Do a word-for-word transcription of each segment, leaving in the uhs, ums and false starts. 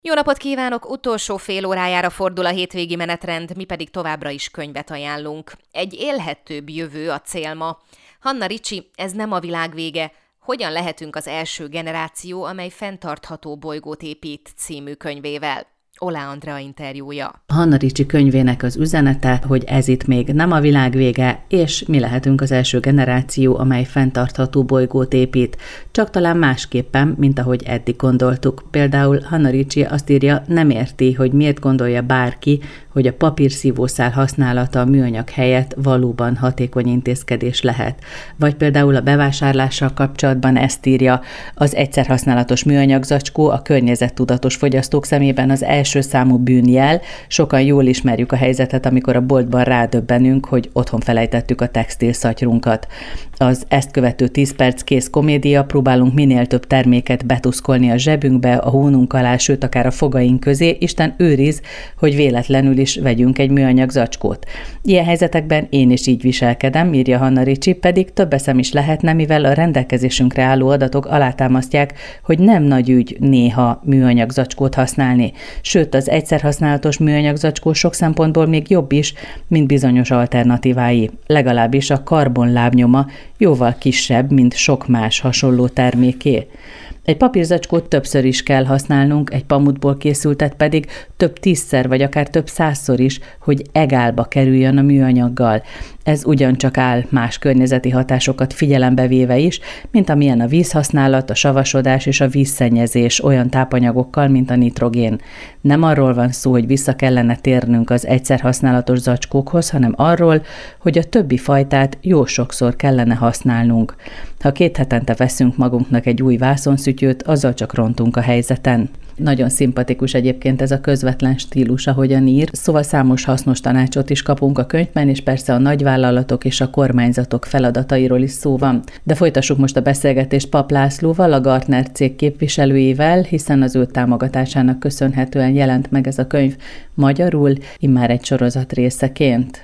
Jó napot kívánok! Utolsó fél órájára fordul a hétvégi menetrend, mi pedig továbbra is könyvet ajánlunk. Egy élhetőbb jövő a cél ma. Hanna Ricsi, ez nem a világ vége. Hogyan lehetünk az első generáció, amely fenntartható bolygót épít című könyvével? Oláh Andrea interjúja. Hanna Ricsi könyvének az üzenete, hogy ez itt még nem a világ vége, és mi lehetünk az első generáció, amely fenntartható bolygót épít, csak talán másképpen, mint ahogy eddig gondoltuk. Például Hanna Ricsi azt írja, nem érti, hogy miért gondolja bárki, hogy a papírszívószál használata a műanyag helyett valóban hatékony intézkedés lehet. Vagy például a bevásárlással kapcsolatban ezt írja, az egyszerhasználatos műanyag zacskó a környezettudatos fogyasztók szemében az első számú bűnjel. Sokan jól ismerjük a helyzetet, amikor a boltban rádöbbenünk, hogy otthon felejtettük a textilszatyrunkat. Az ezt követő tíz perc kész komédia, próbálunk minél több terméket betuszkolni a zsebünkbe, a hónunk alá, sőt akár a fogaink közé, Isten őriz, hogy véletlenül is vegyünk egy műanyag zacskót. Ilyen helyzetekben én is így viselkedem, írja Hanna Ricsi, pedig több eszem is lehetne, mivel a rendelkezésünkre álló adatok alátámasztják, hogy nem nagy ügy néha műanyag zacskót használni. Sőt, az egyszerhasználatos műanyag zacskó sok szempontból még jobb is, mint bizonyos alternatívái. Legalábbis a karbonlábnyoma jóval kisebb, mint sok más hasonló terméké. Egy papírzacskót többször is kell használnunk, egy pamutból készültet pedig több tízszer vagy akár több százszor is, hogy egálba kerüljön a műanyaggal. Ez ugyancsak áll más környezeti hatásokat figyelembe véve is, mint amilyen a vízhasználat, a savasodás és a vízszennyezés olyan tápanyagokkal, mint a nitrogén. Nem arról van szó, hogy vissza kellene térnünk az egyszerhasználatos zacskókhoz, hanem arról, hogy a többi fajtát jó sokszor kellene használnunk. Ha két hetente veszünk magunknak egy új vászonszütyőt, azzal csak rontunk a helyzeten. Nagyon szimpatikus egyébként ez a közvetlen stílus, ahogyan ír, szóval számos hasznos tanácsot is kapunk a könyvben, és persze a nagyvállalatok és a kormányzatok feladatairól is szó van. De folytassuk most a beszélgetést Papp Lászlóval, a Gartner cég képviselőjével, hiszen az ő támogatásának köszönhetően jelent meg ez a könyv magyarul, immár egy sorozat részeként.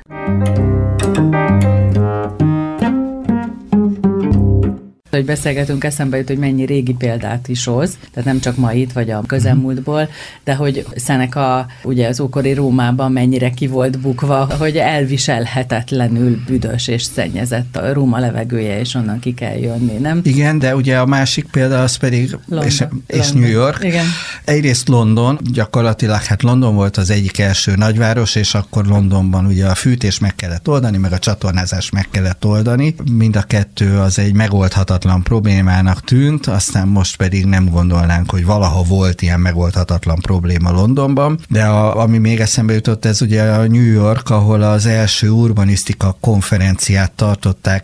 Hogy beszélgetünk, eszembe jut, hogy mennyi régi példát is hoz, tehát nem csak ma itt, vagy a közelmúltból, de hogy Seneca ugye az ókori Rómában mennyire ki volt bukva, hogy elviselhetetlenül büdös és szennyezett a Róma levegője, és onnan ki kell jönni, nem? Igen, de ugye a másik példa az pedig, London, és, és London. New York. Igen. Egyrészt London, gyakorlatilag hát London volt az egyik első nagyváros, és akkor Londonban ugye a fűtés meg kellett oldani, meg a csatornázást meg kellett oldani. Mind a kettő az egy megoldhatatlan problémának tűnt, aztán most pedig nem gondolnánk, hogy valaha volt ilyen megoldhatatlan probléma Londonban, de a, ami még eszembe jutott, ez ugye a New York, ahol az első urbanisztika konferenciát tartották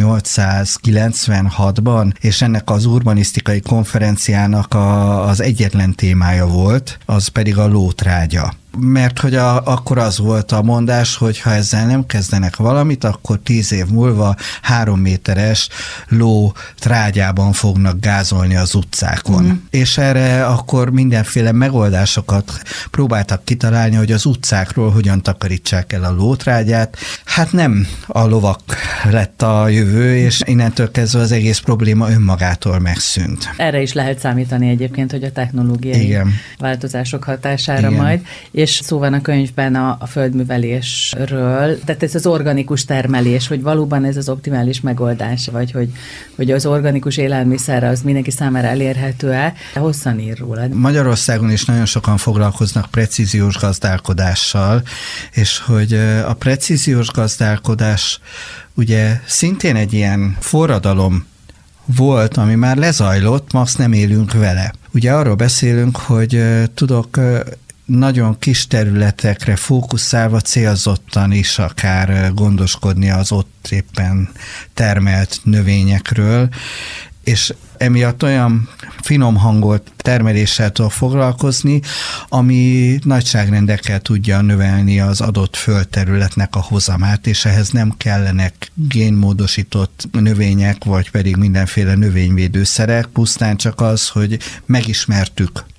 ezernyolcszázkilencvenhatban, és ennek az urbanisztikai konferenciának a, az egyetlen témája volt, az pedig a lótrágya. Mert hogy a, akkor az volt a mondás, hogy ha ezzel nem kezdenek valamit, akkor tíz év múlva három méteres ló trágyában fognak gázolni az utcákon. Mm. És erre akkor mindenféle megoldásokat próbáltak kitalálni, hogy az utcákról hogyan takarítsák el a lótrágyát. Hát nem a lovak lett a jövő, és innentől kezdve az egész probléma önmagától megszűnt. Erre is lehet számítani egyébként, hogy a technológiai Igen. változások hatására Igen. majd. És szó van a könyvben a, a földművelésről, tehát ez az organikus termelés, hogy valóban ez az optimális megoldás, vagy hogy, hogy az organikus élelmiszer az mindenki számára elérhető-e, de hosszan ír róla. Magyarországon is nagyon sokan foglalkoznak precíziós gazdálkodással, és hogy a precíziós gazdálkodás ugye szintén egy ilyen forradalom volt, ami már lezajlott, ma azt nem élünk vele. Ugye arról beszélünk, hogy tudok nagyon kis területekre fókuszálva célzottan is akár gondoskodni az ott éppen termelt növényekről, és emiatt olyan finom hangolt termeléssel tud foglalkozni, ami nagyságrendekkel tudja növelni az adott földterületnek a hozamát, és ehhez nem kellenek génmódosított növények, vagy pedig mindenféle növényvédőszerek, pusztán csak az, hogy megismertük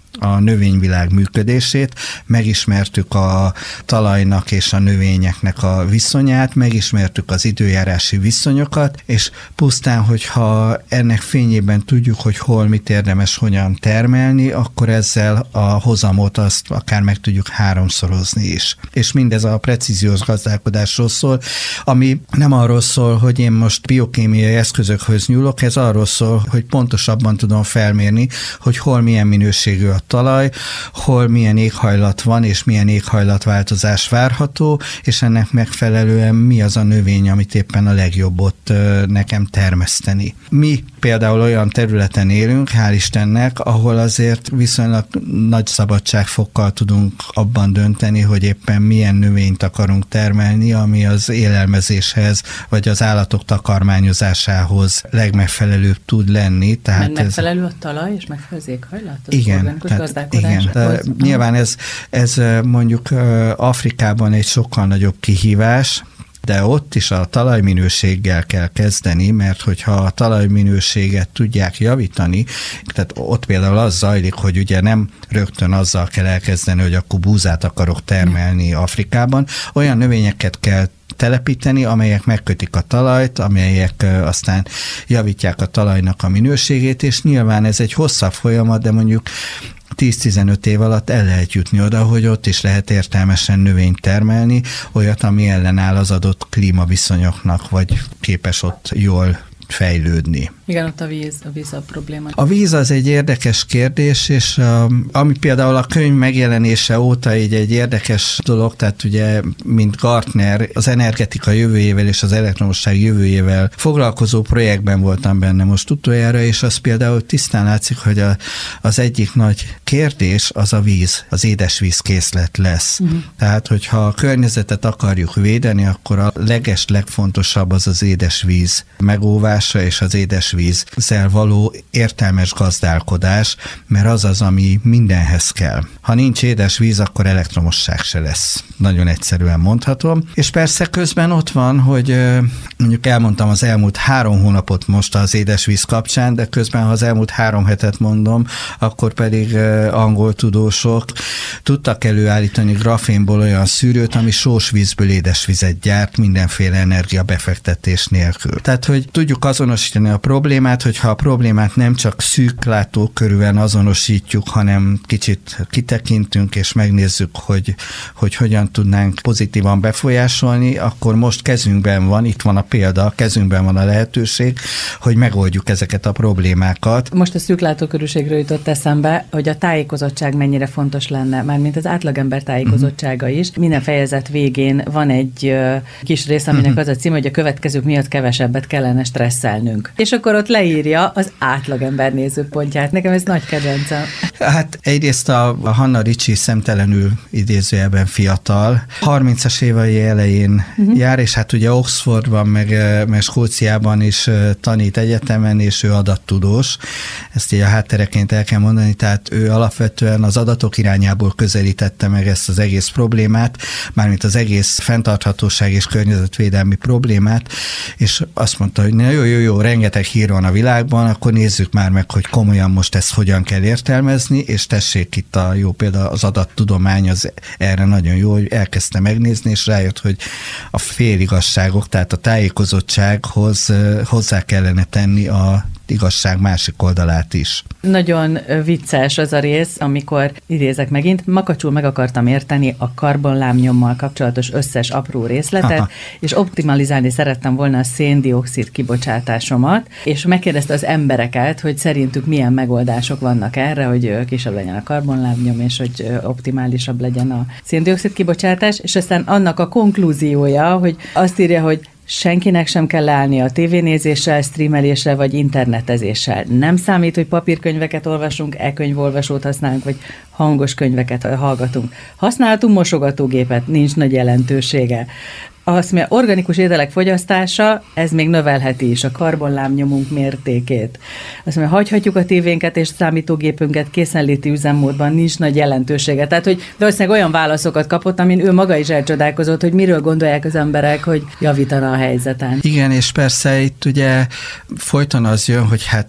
a növényvilág működését, megismertük a talajnak és a növényeknek a viszonyát, megismertük az időjárási viszonyokat, és pusztán, hogyha ennek fényében tudjuk, hogy hol mit érdemes hogyan termelni, akkor ezzel a hozamot azt akár meg tudjuk háromszorozni is. És mindez a precíziós gazdálkodásról szól, ami nem arról szól, hogy én most biokémiai eszközökhöz nyúlok, ez arról szól, hogy pontosabban tudom felmérni, hogy hol milyen minőségű a talaj, hol milyen éghajlat van, és milyen éghajlatváltozás várható, és ennek megfelelően mi az a növény, amit éppen a legjobb ott nekem termeszteni. Mi például olyan területen élünk, hál' Istennek, ahol azért viszonylag nagy szabadságfokkal tudunk abban dönteni, hogy éppen milyen növényt akarunk termelni, ami az élelmezéshez, vagy az állatok takarmányozásához legmegfelelőbb tud lenni. Tehát Mert megfelelő a talaj, és megfelelő az éghajlat? Az igen, tehát, igen. De nyilván ez, ez mondjuk Afrikában egy sokkal nagyobb kihívás, de ott is a talajminőséggel kell kezdeni, mert hogyha a talajminőséget tudják javítani, tehát ott például az zajlik, hogy ugye nem rögtön azzal kell elkezdeni, hogy akkor búzát akarok termelni Afrikában, olyan növényeket kell telepíteni, amelyek megkötik a talajt, amelyek aztán javítják a talajnak a minőségét, és nyilván ez egy hosszabb folyamat, de mondjuk tíz-tizenöt év alatt el lehet jutni oda, hogy ott is lehet értelmesen növényt termelni, olyat, ami ellenáll az adott klímaviszonyoknak, vagy képes ott jól fejlődni. Igen, ott a víz, a víz a probléma. A víz az egy érdekes kérdés, és a, ami például a könyv megjelenése óta így egy érdekes dolog, tehát ugye, mint Gartner, az energetika jövőjével és az elektromosság jövőjével foglalkozó projektben voltam benne most utoljára, és az például tisztán látszik, hogy a, az egyik nagy kérdés az a víz, az édesvízkészlet lesz. Uh-huh. Tehát, hogyha a környezetet akarjuk védeni, akkor a leges, legfontosabb az az édesvíz megóvása és az édesvízzel való értelmes gazdálkodás, mert az az, ami mindenhez kell. Ha nincs édesvíz, akkor elektromosság se lesz. Nagyon egyszerűen mondhatom. És persze közben ott van, hogy mondjuk elmondtam az elmúlt három hónapot most az édesvíz kapcsán, de közben, ha az elmúlt három hetet mondom, akkor pedig angol tudósok tudtak előállítani grafénból olyan szűrőt, ami sós vízből édesvizet gyárt mindenféle energiabefektetés nélkül. Tehát, hogy tudjuk azonosítani a problémát, hogyha a problémát nem csak szűk látókörűen azonosítjuk, hanem kicsit kitekintünk és megnézzük, hogy, hogy hogyan tudnánk pozitívan befolyásolni, akkor most kezünkben van, itt van a példa, kezünkben van a lehetőség, hogy megoldjuk ezeket a problémákat. Most a szűk látókörűségről jutott eszembe, hogy a tájékozottság mennyire fontos lenne, mármint az átlagember tájékozottsága uh-huh. is. Minden fejezet végén van egy uh, kis rész, aminek uh-huh. az a cím, hogy a következők miatt kevesebbet kellene stresszelnünk. És akkor ott leírja az átlagember nézőpontját. Nekem ez nagy kedvencem. Hát egyrészt a, a Hanna Ricci szemtelenül idézőjelben fiatal, harmincas évei elején uh-huh. jár, és hát ugye Oxfordban, meg, meg Skóciában is tanít egyetemen, és ő adattudós. Ezt így a háttereként el kell mondani, tehát ő alapvetően az adatok irányából közelítette meg ezt az egész problémát, mármint az egész fenntarthatóság és környezetvédelmi problémát, és azt mondta, hogy jó, jó, jó, rengeteg hír van a világban, akkor nézzük már meg, hogy komolyan most ezt hogyan kell értelmezni, és tessék itt a jó példa, az adattudomány az erre nagyon jó, hogy elkezdte megnézni, és rájött, hogy a féligasságok, tehát a tájékozottsághoz hozzá kellene tenni a igazság másik oldalát is. Nagyon vicces az a rész, amikor idézek megint, makacsul meg akartam érteni a karbonlábnyommal kapcsolatos összes apró részletet, Aha. és optimalizálni szerettem volna a szén-dioxid kibocsátásomat, és megkérdezte az embereket, hogy szerintük milyen megoldások vannak erre, hogy kisebb legyen a karbonlábnyom, és hogy optimálisabb legyen a szén-dioxid kibocsátás, és aztán annak a konklúziója, hogy azt írja, hogy senkinek sem kell leállni a tévénézéssel, streameléssel vagy internetezéssel. Nem számít, hogy papírkönyveket olvasunk, e-könyvolvasót használunk, vagy hangos könyveket hallgatunk. Használhatunk mosogatógépet, nincs nagy jelentősége. Azt mondja, organikus ételek fogyasztása, ez még növelheti is a karbonlábnyomunk mértékét. Azt mondja, hagyhatjuk a tévénket és számítógépünket készenléti üzemmódban, nincs nagy jelentősége. Tehát, hogy valószínűleg olyan válaszokat kapott, amin ő maga is elcsodálkozott, hogy miről gondolják az emberek, hogy javítana a helyzeten. Igen, és persze itt ugye folyton az jön, hogy hát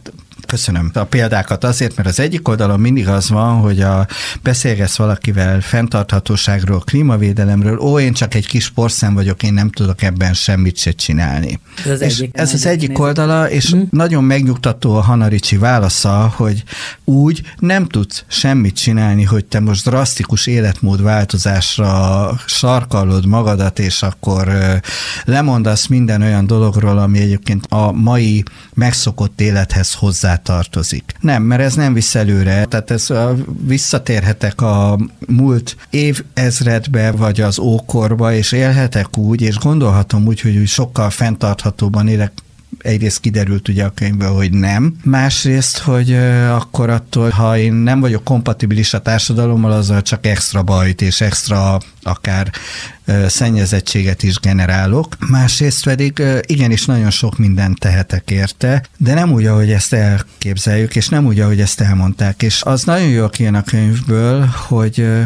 Köszönöm a példákat azért, mert az egyik oldalon mindig az van, hogy a beszélgetsz valakivel fenntarthatóságról, klímavédelemről, ó, én csak egy kis porszám vagyok, én nem tudok ebben semmit se csinálni. Ez az, és egyik, ez az egyik nézni. oldala, és mm. nagyon megnyugtató a Hanna Ricsi válasza, hogy úgy nem tudsz semmit csinálni, hogy te most drasztikus életmódváltozásra sarkallod magadat, és akkor lemondasz minden olyan dologról, ami egyébként a mai megszokott élethez hozzátartozik. Nem, mert ez nem visz előre. Tehát ez a, visszatérhetek a múlt évezredbe, vagy az ókorba, és élhetek úgy, és gondolhatom úgy, hogy úgy sokkal fenntarthatóban élek. Egyrészt kiderült ugye a könyvből, hogy nem. Másrészt, hogy uh, akkor attól, ha én nem vagyok kompatibilis a társadalommal, azzal csak extra bajt és extra akár uh, szennyezettséget is generálok. Másrészt pedig uh, igenis nagyon sok mindent tehetek érte, de nem úgy, ahogy ezt elképzeljük, és nem úgy, ahogy ezt elmondták. És az nagyon jól kijön a könyvből, hogy uh,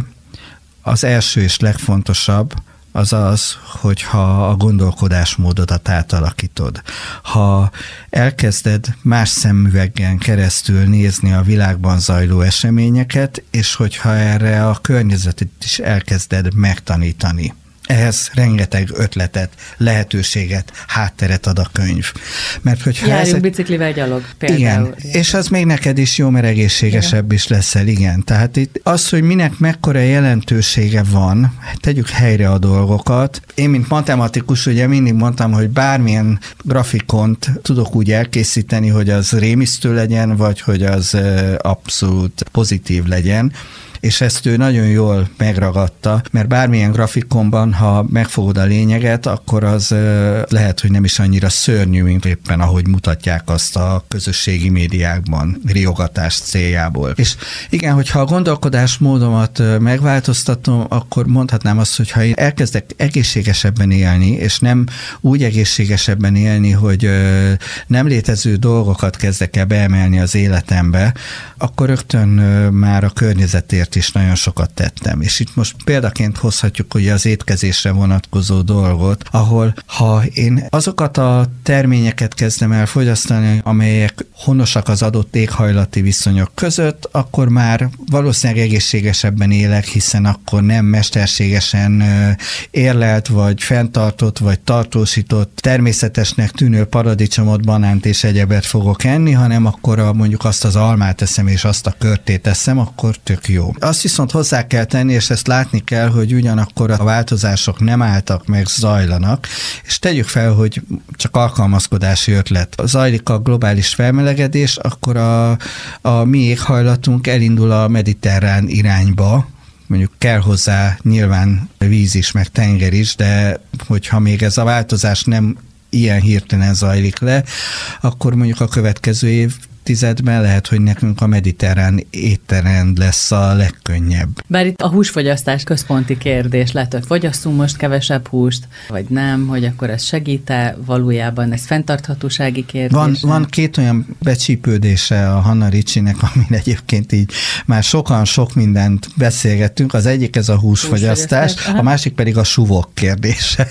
az első és legfontosabb, az az, hogyha a gondolkodásmódodat átalakítod. Ha elkezded más szemüveggen keresztül nézni a világban zajló eseményeket, és hogyha erre a környezetet is elkezded megtanítani. Ehhez rengeteg ötletet, lehetőséget, hátteret ad a könyv. Mert hogyha Járjunk ezek... biciklivel gyalog például. Igen, és az még neked is jó, mert egészségesebb igen. is leszel, igen. Tehát itt az, hogy minek mekkora jelentősége van, tegyük helyre a dolgokat. Én, mint matematikus, ugye mindig mondtam, hogy bármilyen grafikont tudok úgy elkészíteni, hogy az rémisztő legyen, vagy hogy az abszolút pozitív legyen. És ezt ő nagyon jól megragadta, mert bármilyen grafikonban, ha megfogod a lényeget, akkor az lehet, hogy nem is annyira szörnyű, mint éppen ahogy mutatják azt a közösségi médiákban riogatás céljából. És igen, hogyha a gondolkodásmódomat megváltoztatom, akkor mondhatnám azt, hogy ha én elkezdek egészségesebben élni, és nem úgy egészségesebben élni, hogy nem létező dolgokat kezdek el beemelni az életembe, akkor rögtön már a környezetért is nagyon sokat tettem. És itt most példaként hozhatjuk ugye az étkezésre vonatkozó dolgot, ahol ha én azokat a terményeket kezdem el fogyasztani, amelyek honosak az adott éghajlati viszonyok között, akkor már valószínűleg egészségesebben élek, hiszen akkor nem mesterségesen érlelt, vagy fenntartott, vagy tartósított, természetesnek tűnő paradicsomot, banánt és egyebet fogok enni, hanem akkor a, mondjuk azt az almát eszem, és azt a körtét eszem, akkor tök jó. Azt viszont hozzá kell tenni, és ezt látni kell, hogy ugyanakkor a változások nem álltak meg, zajlanak, és tegyük fel, hogy csak alkalmazkodási ötlet. Zajlik a globális felmelegedés, akkor a, a mi éghajlatunk elindul a mediterrán irányba, mondjuk kell hozzá nyilván víz is, meg tenger is, de hogyha még ez a változás nem ilyen hirtelen zajlik le, akkor mondjuk a következő év tizedben lehet, hogy nekünk a mediterrán étrend lesz a legkönnyebb. Bár itt a húsfogyasztás központi kérdés lehet, hogy fogyasszunk most kevesebb húst, vagy nem, hogy akkor ez segít-e, valójában ez fenntarthatósági kérdés. Van, van két olyan becsípődése a Hanna Ricsinek, amin egyébként így már sokan sok mindent beszélgettünk. Az egyik ez a húsfogyasztás, húsfogyasztás a másik pedig a suvok kérdése.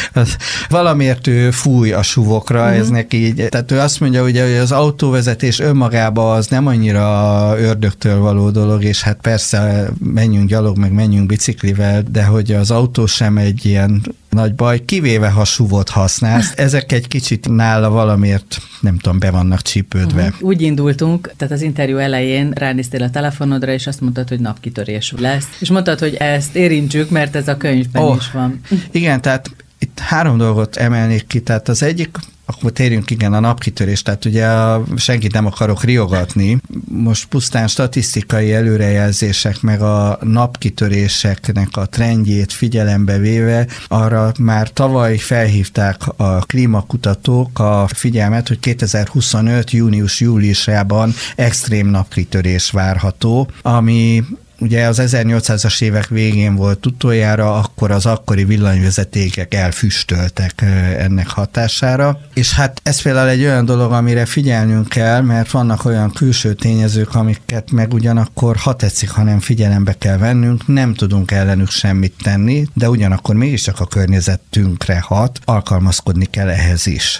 Valamiért ő fúj a suvokra, uh-huh. ez neki így, tehát ő azt mondja, ugye, hogy az autóvezetés önmagában az nem annyira ördögtől való dolog, és hát persze menjünk gyalog, meg menjünk biciklivel, de hogy az autó sem egy ilyen nagy baj, kivéve ha suvot használsz. Ezek egy kicsit nála valamiért, nem tudom, be vannak csípődve. Uh-huh. Úgy indultunk, tehát az interjú elején ránéztél a telefonodra, és azt mondtad, hogy napkitörés lesz. És mondtad, hogy ezt érintsük, mert ez a könyvben oh, is van. Igen, tehát itt három dolgot emelnék ki. Tehát az egyik, akkor térjünk igen a napkitörés, tehát ugye a, senkit nem akarok riogatni, most pusztán statisztikai előrejelzések meg a napkitöréseknek a trendjét figyelembe véve, arra már tavaly felhívták a klímakutatók a figyelmet, hogy kétezer-huszonöt június-júliusában extrém napkitörés várható, ami ugye az ezernyolcszázas évek végén volt utoljára, akkor az akkori villanyvezetékek elfüstöltek ennek hatására. És hát ez például egy olyan dolog, amire figyelnünk kell, mert vannak olyan külső tényezők, amiket meg ugyanakkor, ha tetszik, hanem figyelembe kell vennünk, nem tudunk ellenük semmit tenni, de ugyanakkor mégiscsak a környezetünkre hat, alkalmazkodni kell ehhez is.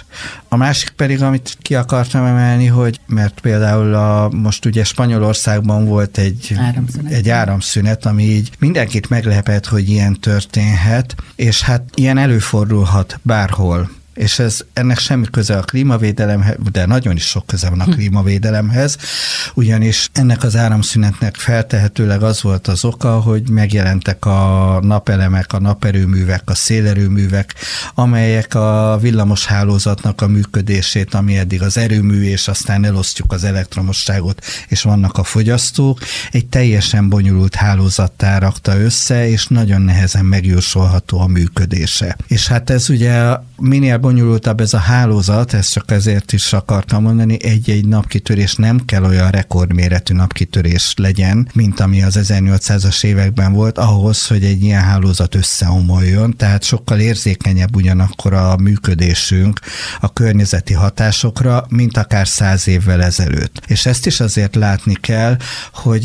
A másik pedig, amit ki akartam emelni, hogy mert például a, most ugye Spanyolországban volt egy áramszünet. egy áramszünet, ami így mindenkit meglepett, hogy ilyen történhet, és hát ilyen előfordulhat bárhol. És ez, ennek semmi köze a klímavédelemhez, de nagyon is sok köze van a klímavédelemhez, ugyanis ennek az áramszünetnek feltehetőleg az volt az oka, hogy megjelentek a napelemek, a naperőművek, a szélerőművek, amelyek a villamos hálózatnak a működését, ami eddig az erőmű, és aztán elosztjuk az elektromosságot, és vannak a fogyasztók, egy teljesen bonyolult hálózattá rakta össze, és nagyon nehezen megjósolható a működése. És hát ez ugye minél bonyolultabb ez a hálózat, ezt csak ezért is akartam mondani, egy-egy napkitörés nem kell olyan rekordméretű napkitörés legyen, mint ami az ezernyolcszázas években volt, ahhoz, hogy egy ilyen hálózat összeomoljon, tehát sokkal érzékenyebb ugyanakkor a működésünk a környezeti hatásokra, mint akár száz évvel ezelőtt. És ezt is azért látni kell, hogy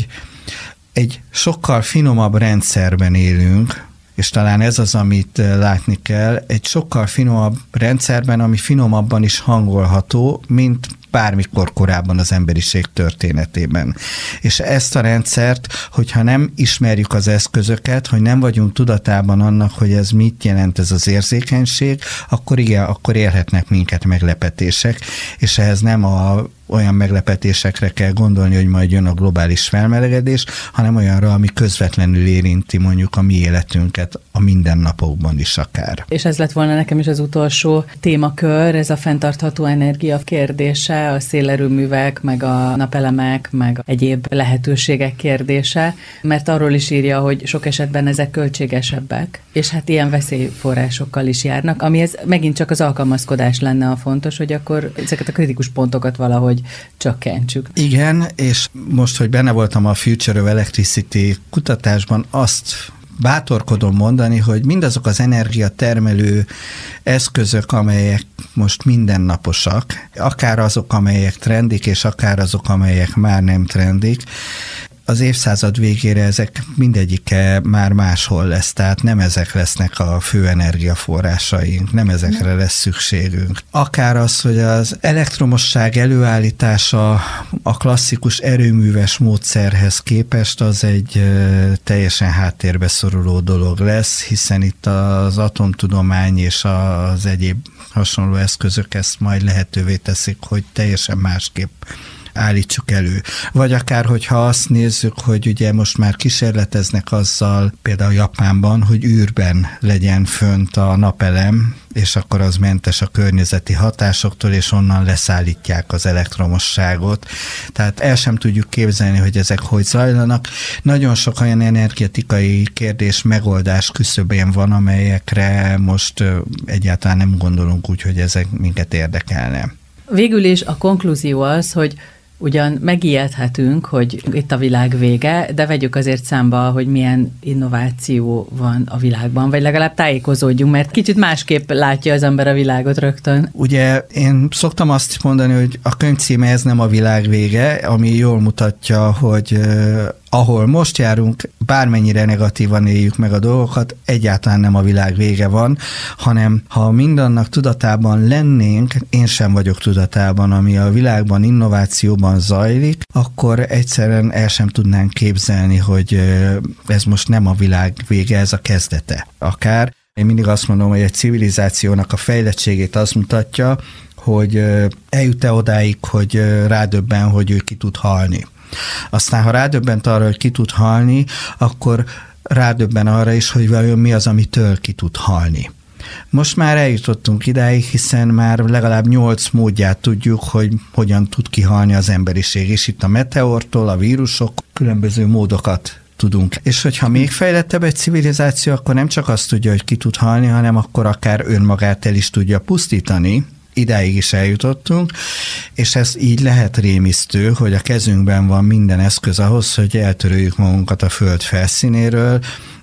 egy sokkal finomabb rendszerben élünk, és talán ez az, amit látni kell, egy sokkal finomabb rendszerben, ami finomabban is hangolható, mint bármikor korábban az emberiség történetében. És ezt a rendszert, hogyha nem ismerjük az eszközöket, hogy nem vagyunk tudatában annak, hogy ez mit jelent ez az érzékenység, akkor igen, akkor érhetnek minket meglepetések, és ehhez nem a olyan meglepetésekre kell gondolni, hogy majd jön a globális felmelegedés, hanem olyanra, ami közvetlenül érinti mondjuk a mi életünket a mindennapokban is akár. És ez lett volna nekem is az utolsó témakör, ez a fenntartható energia kérdése, a szélerőművek, meg a napelemek, meg egyéb lehetőségek kérdése, mert arról is írja, hogy sok esetben ezek költségesebbek, és hát ilyen veszélyforrásokkal is járnak, amihez megint csak az alkalmazkodás lenne a fontos, hogy akkor ezeket a kritikus pontokat valahogy csökkentsük. Igen, és most, hogy benne voltam a Future of Electricity kutatásban, azt bátorkodom mondani, hogy mindazok az energiatermelő eszközök, amelyek most mindennaposak, akár azok, amelyek trendik, és akár azok, amelyek már nem trendik, az évszázad végére ezek mindegyike már máshol lesz, tehát nem ezek lesznek a fő energiaforrásaink, nem ezekre lesz szükségünk. Akár az, hogy az elektromosság előállítása a klasszikus erőműves módszerhez képest az egy teljesen háttérbe szoruló dolog lesz, hiszen itt az atomtudomány és az egyéb hasonló eszközök ezt majd lehetővé teszik, hogy teljesen másképp állítsuk elő. Vagy akár, hogyha azt nézzük, hogy ugye most már kísérleteznek azzal, például Japánban, hogy űrben legyen fönt a napelem, és akkor az mentes a környezeti hatásoktól, és onnan leszállítják az elektromosságot. Tehát el sem tudjuk képzelni, hogy ezek hogy zajlanak. Nagyon sok olyan energetikai kérdés megoldás küszöbén van, amelyekre most egyáltalán nem gondolunk úgy, hogy ezek minket érdekelne. Végül is a konklúzió az, hogy ugyan megijedhetünk, hogy itt a világ vége, de vegyük azért számba, hogy milyen innováció van a világban, vagy legalább tájékozódjunk, mert kicsit másképp látja az ember a világot rögtön. Ugye én szoktam azt mondani, hogy a könyv címe Ez nem a világ vége, ami jól mutatja, hogy ahol most járunk, bármennyire negatívan éljük meg a dolgokat, egyáltalán nem a világ vége van, hanem ha mindannak tudatában lennénk, én sem vagyok tudatában, ami a világban, innovációban zajlik, akkor egyszerűen el sem tudnánk képzelni, hogy ez most nem a világ vége, ez a kezdete. Akár én mindig azt mondom, hogy egy civilizációnak a fejlettségét azt mutatja, hogy eljut-e odáig, hogy rádöbben, hogy ő ki tud halni. Aztán, ha rádöbbent arra, hogy ki tud halni, akkor rádöbben arra is, hogy vajon mi az, amitől ki tud halni. Most már eljutottunk idáig, hiszen már legalább nyolc módját tudjuk, hogy hogyan tud kihalni az emberiség, és itt a meteortól, a vírusok, különböző módokat tudunk. És hogyha még fejlettebb egy civilizáció, akkor nem csak azt tudja, hogy ki tud halni, hanem akkor akár önmagát el is tudja pusztítani. Idáig is eljutottunk, és ez így lehet rémisztő, hogy a kezünkben van minden eszköz ahhoz, hogy eltöröljük magunkat a föld felszínéről,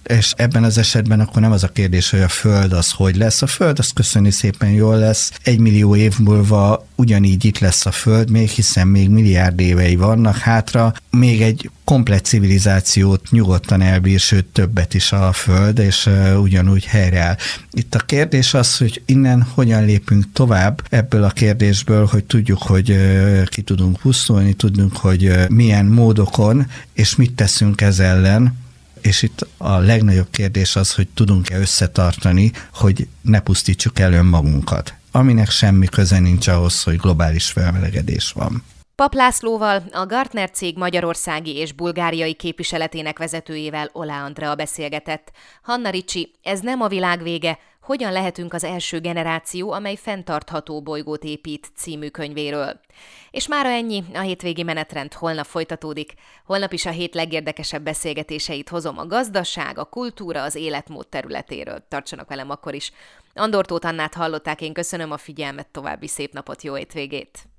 és ebben az esetben akkor nem az a kérdés, hogy a Föld az hogy lesz. A Föld az köszöni szépen jól lesz, egy millió év múlva ugyanígy itt lesz a Föld, még hiszen még milliárd évei vannak hátra, még egy komplett civilizációt nyugodtan elbír, sőt többet is a Föld, és uh, ugyanúgy helyreáll. Itt a kérdés az, hogy innen hogyan lépünk tovább ebből a kérdésből, hogy tudjuk, hogy uh, ki tudunk pusztulni, tudunk, hogy uh, milyen módokon, és mit teszünk ez ellen, és itt a legnagyobb kérdés az, hogy tudunk-e összetartani, hogy ne pusztítsuk el önmagunkat, aminek semmi köze nincs ahhoz, hogy globális felmelegedés van. Papp Lászlóval, a Gartner cég magyarországi és bulgáriai képviseletének vezetőjével, Oláh Andrea beszélgetett. Hanna Ricsi, ez nem a világ vége, hogyan lehetünk az első generáció, amely fenntartható bolygót épít című könyvéről. És mára ennyi, a hétvégi menetrend holnap folytatódik. Holnap is a hét legérdekesebb beszélgetéseit hozom a gazdaság, a kultúra, az életmód területéről. Tartsanak velem akkor is. Andor Tóth Annát hallották, én köszönöm a figyelmet, további szép napot, jó hétvégét!